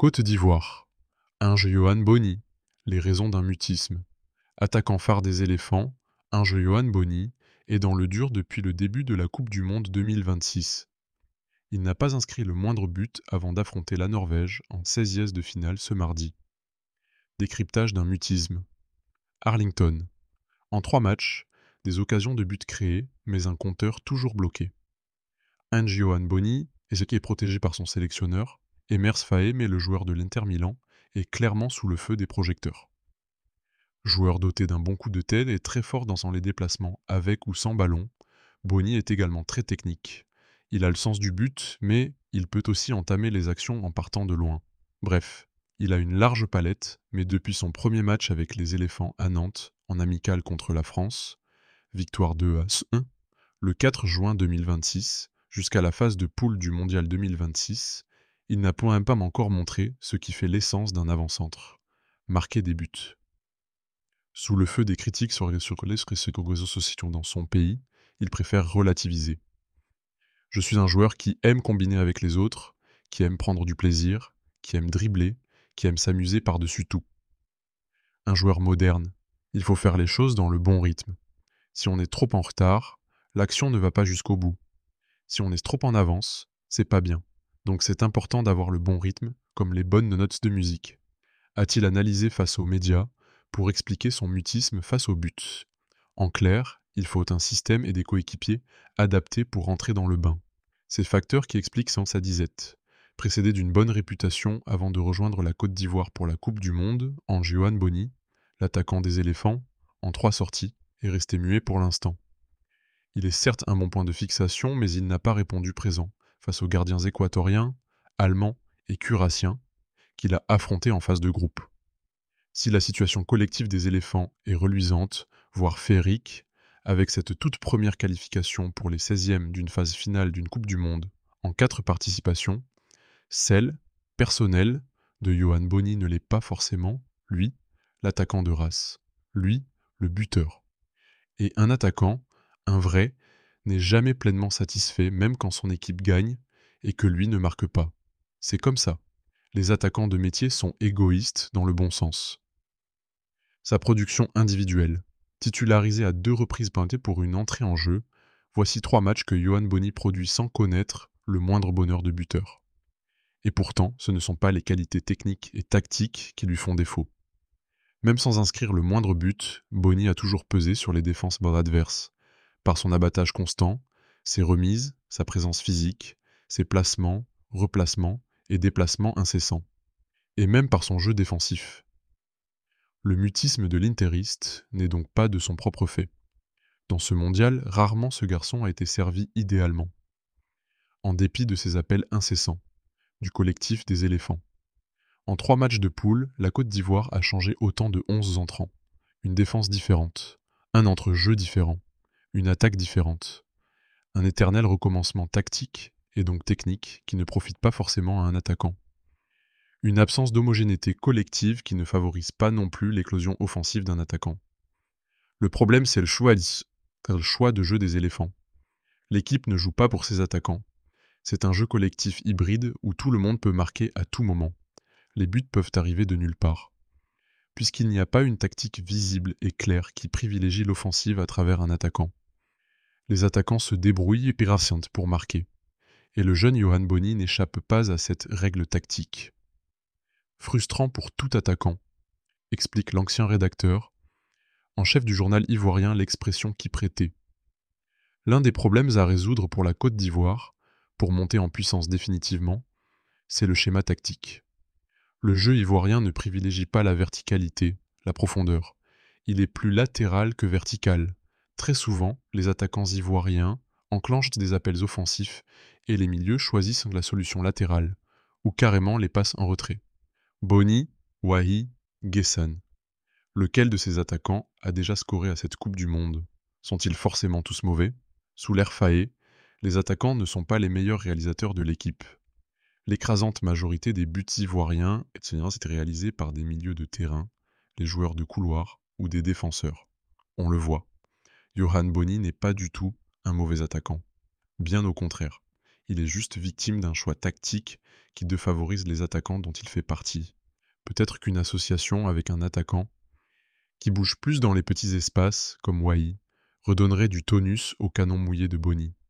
Côte d'Ivoire. Johan Boni. Les raisons d'un mutisme. Attaquant phare des éléphants, Johan Boni est dans le dur depuis le début de la Coupe du Monde 2026. Il n'a pas inscrit le moindre but avant d'affronter la Norvège en 16e de finale ce mardi. Décryptage d'un mutisme. Arlington. En 3 matchs, des occasions de but créées, mais un compteur toujours bloqué. Johan Boni est ce qui est protégé par son sélectionneur, et Mers Faé, le joueur de l'Inter Milan, est clairement sous le feu des projecteurs. Joueur doté d'un bon coup de tête et très fort dans les déplacements, avec ou sans ballon, Boni est également très technique. Il a le sens du but, mais il peut aussi entamer les actions en partant de loin. Bref, il a une large palette, mais depuis son premier match avec les éléphants à Nantes, en amical contre la France, victoire 2-1, le 4 juin 2026, jusqu'à la phase de poule du Mondial 2026, il n'a point même pas encore montré ce qui fait l'essence d'un avant-centre, marquer des buts. Sous le feu des critiques sur les réseaux sociaux dans son pays, il préfère relativiser. Je suis un joueur qui aime combiner avec les autres, qui aime prendre du plaisir, qui aime dribbler, qui aime s'amuser par-dessus tout. Un joueur moderne, il faut faire les choses dans le bon rythme. Si on est trop en retard, l'action ne va pas jusqu'au bout. Si on est trop en avance, c'est pas bien. Donc c'est important d'avoir le bon rythme, comme les bonnes notes de musique. A-t-il analysé face aux médias pour expliquer son mutisme face au but? En clair, il faut un système et des coéquipiers adaptés pour rentrer dans le bain. Ces facteurs qui expliquent sa disette. Précédé d'une bonne réputation avant de rejoindre la Côte d'Ivoire pour la Coupe du Monde, Johan Boni, l'attaquant des éléphants, en 3 sorties, est resté muet pour l'instant. Il est certes un bon point de fixation, mais il n'a pas répondu présent face aux gardiens équatoriens, allemands et curassiens qu'il a affrontés en phase de groupe. Si la situation collective des éléphants est reluisante, voire féerique, avec cette toute première qualification pour les 16e d'une phase finale d'une Coupe du Monde en 4 participations, celle, personnelle, de Johan Boni ne l'est pas forcément, lui, l'attaquant de race, lui, le buteur. Et un attaquant, un vrai, n'est jamais pleinement satisfait même quand son équipe gagne et que lui ne marque pas. C'est comme ça. Les attaquants de métier sont égoïstes dans le bon sens. Sa production individuelle. Titularisé à 2 reprises pour une entrée en jeu, voici 3 matchs que Johan Boni produit sans connaître le moindre bonheur de buteur. Et pourtant, ce ne sont pas les qualités techniques et tactiques qui lui font défaut. Même sans inscrire le moindre but, Boni a toujours pesé sur les défenses adverses, par son abattage constant, ses remises, sa présence physique, ses placements, replacements et déplacements incessants. Et même par son jeu défensif. Le mutisme de l'interiste n'est donc pas de son propre fait. Dans ce mondial, rarement ce garçon a été servi idéalement. En dépit de ses appels incessants, du collectif des éléphants. En 3 matchs de poule, la Côte d'Ivoire a changé autant de 11 entrants. Une défense différente, un entre-jeu différent, une attaque différente. Un éternel recommencement tactique, et donc technique, qui ne profite pas forcément à un attaquant. Une absence d'homogénéité collective qui ne favorise pas non plus l'éclosion offensive d'un attaquant. Le problème, c'est le choix de jeu des éléphants. L'équipe ne joue pas pour ses attaquants. C'est un jeu collectif hybride où tout le monde peut marquer à tout moment. Les buts peuvent arriver de nulle part. Puisqu'il n'y a pas une tactique visible et claire qui privilégie l'offensive à travers un attaquant. Les attaquants se débrouillent et patientent pour marquer. Et le jeune Johan Boni n'échappe pas à cette règle tactique. Frustrant pour tout attaquant, explique l'ancien rédacteur, en chef du journal ivoirien L'Expression qui prêtait. L'un des problèmes à résoudre pour la Côte d'Ivoire, pour monter en puissance définitivement, c'est le schéma tactique. Le jeu ivoirien ne privilégie pas la verticalité, la profondeur. Il est plus latéral que vertical. Très souvent, les attaquants ivoiriens enclenchent des appels offensifs et les milieux choisissent la solution latérale, ou carrément les passes en retrait. Boni, Wahi, Guessane. Lequel de ces attaquants a déjà scoré à cette Coupe du Monde? Sont-ils forcément tous mauvais? Sous l'ère Faé, les attaquants ne sont pas les meilleurs réalisateurs de l'équipe. L'écrasante majorité des buts ivoiriens étaient réalisés par des milieux de terrain, les joueurs de couloir ou des défenseurs. On le voit. Johan Boni n'est pas du tout un mauvais attaquant. Bien au contraire. il est juste victime d'un choix tactique qui défavorise les attaquants dont il fait partie. Peut-être qu'une association avec un attaquant qui bouge plus dans les petits espaces, comme Wai, redonnerait du tonus au canon mouillé de Bony.